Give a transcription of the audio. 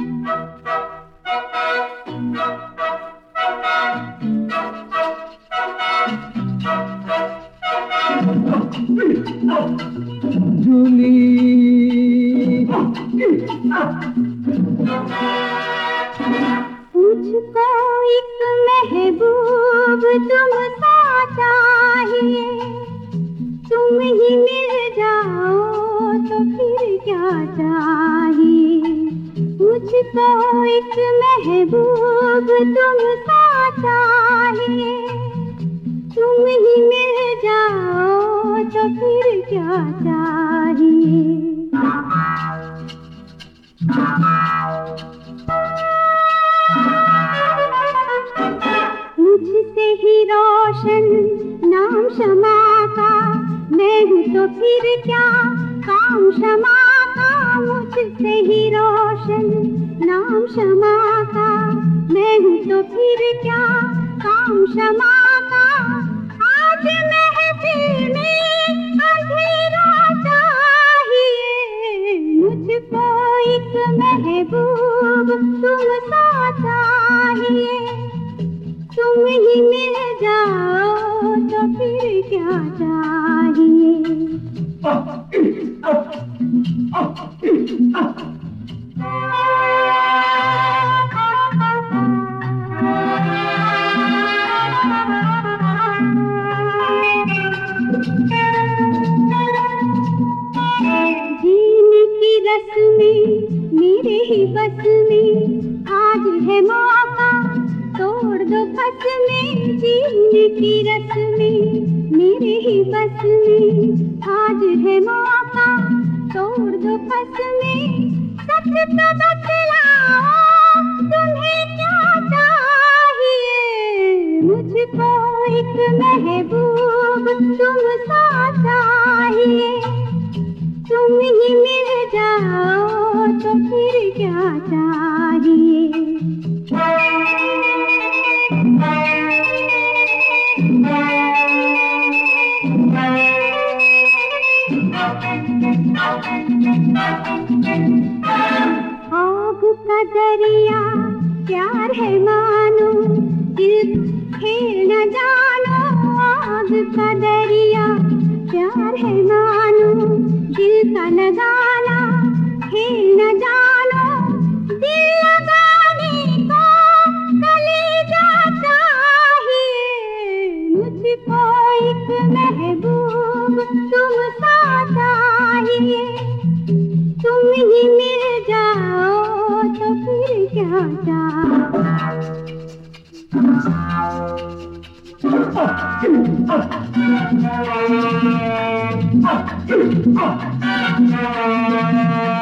झूली मुझको एक महबूब तुमसा चाहिए, तुम ही मिल जाओ तो फिर क्या चाहिए। मुझको एक महबूब तुमसा चाहिए, तुम ही मिल जाओ तो फिर क्या चाहिए। मुझसे ही रोशन नाम शमा का, मैं हूँ तो फिर क्या काम शमा का। मुझसे ही रोशन नाम शमा का, मैं हूँ तो फिर क्या काम शमा का। आज महफिल में अंधेरा चाहिए, मुझको एक महबूब तुमसा चाहिए, तुम ही मिल जाओ तो फिर क्या चाहिए। जीने की रस्में मेरे ही बस में, आज है मौका तोड़ दो बस में। जीने की रस्में मेरे ही बस में, आज है मौका तोड़ दो बस में। सच तो बतलाओ तुम्हें क्या चाहिए, मुझको एक महबूब तुमसा चाहिए, तुम ही मिल जाओ तो फिर क्या चाहिए। आग का दरिया प्यार है मानो, दिल खेल न जानो। आग का दरिया प्यार है मानो, दिल का लगाना खेल न जानो। दिल लगाने को कलेजा चाहिए, मुझको एक महबूब तुमसा चाहिए, तुम ही मिल जाओ तो फिर क्या चाहिए।